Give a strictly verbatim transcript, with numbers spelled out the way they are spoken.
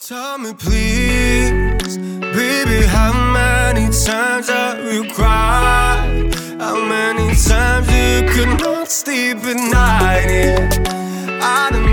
Tell me please, baby, how many times have you cried? How many times you could not sleep at night? Yeah, I don't